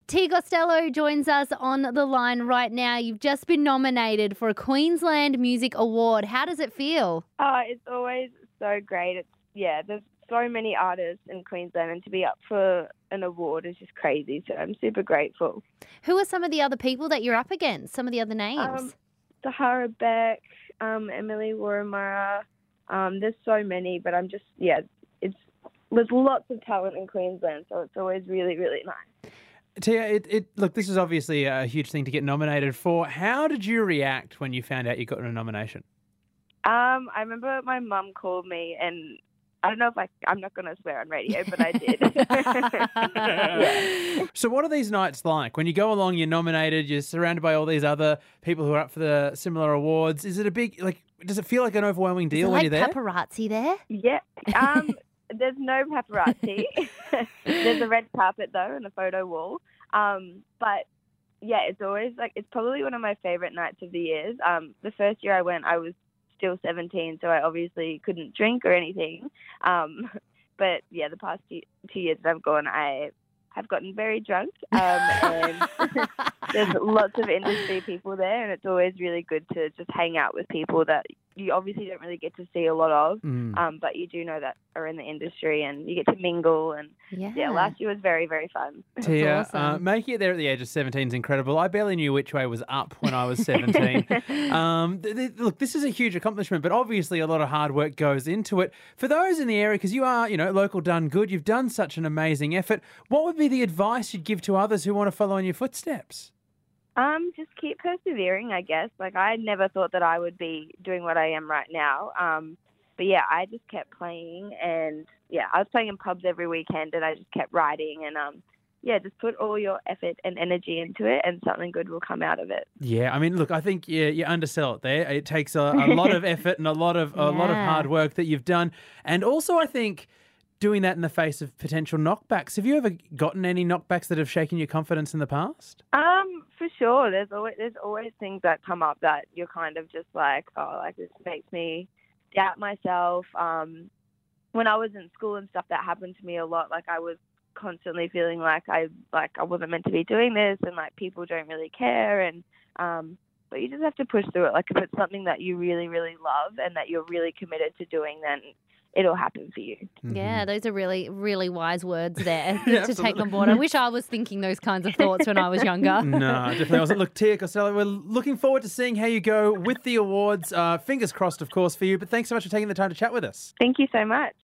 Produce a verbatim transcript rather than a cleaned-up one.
Tia Costello joins us on the line right now. You've just been nominated for a Queensland Music Award. How does it feel? Uh, it's always so great. It's yeah, there's so many artists in Queensland, and to be up for an award is just crazy. So I'm super grateful. Who are some of the other people that you're up against? Some of the other names? Um, Sahara Beck, um, Emily Warramara. Um, there's so many, but I'm just yeah, it's there's lots of talent in Queensland, so it's always really really nice. Tia, it, it, look, this is obviously a huge thing to get nominated for. How did you react when you found out you got a nomination? Um, I remember my mum called me, and I don't know if I, I'm not going to swear on radio, but I did. Yeah. So what are these nights like? When you go along, you're nominated, you're surrounded by all these other people who are up for the similar awards. Is it a big, like, does it feel like an overwhelming deal Is it when like you're there? paparazzi there? Yeah. Um, there's no paparazzi. There's a red carpet, though, and a photo wall. Um, but, yeah, it's always, like, it's probably one of my favourite nights of the years. Um, the first year I went, I was still seventeen, so I obviously couldn't drink or anything. Um, but, yeah, the past two, two years that I've gone, I have gotten very drunk. Um, and there's lots of industry people there, and it's always really good to just hang out with people that you obviously don't really get to see a lot of, Mm. um, but you do know that are in the industry, and you get to mingle. And Yeah. yeah, last year was very, very fun. Tia, awesome. uh, making it there at the age of seventeen is incredible. I barely knew which way was up when I was seventeen. um, th- th- look, this is a huge accomplishment, but obviously a lot of hard work goes into it. For those in the area, because you are, you know, local done good, you've done such an amazing effort. What would be the advice you'd give to others who want to follow in your footsteps? Um, just keep persevering, I guess. Like, I never thought that I would be doing what I am right now. Um, but yeah, I just kept playing, and yeah, I was playing in pubs every weekend, and I just kept writing, and um, yeah, just put all your effort and energy into it, and something good will come out of it. Yeah, I mean, look, I think you, you undersell it there. It takes a, a lot of effort and a lot of a lot of Yeah. hard work that you've done, and also I think doing that in the face of potential knockbacks. Have you ever gotten any knockbacks that have shaken your confidence in the past? Um, for sure. There's always there's always things that come up that you're kind of just like, oh, like this makes me doubt myself. Um, when I was in school and stuff, that happened to me a lot. Like, I was constantly feeling like I like I wasn't meant to be doing this, and like people don't really care. And um, but you just have to push through it. Like, if it's something that you really really love and that you're really committed to doing, then it'll happen for you. Yeah, those are really, really wise words there Yeah, to take absolutely. on board. I wish I was thinking those kinds of thoughts when I was younger. No, definitely wasn't. Look, Tia Costello, we're looking forward to seeing how you go with the awards. Uh, fingers crossed, of course, for you. But thanks so much for taking the time to chat with us. Thank you so much.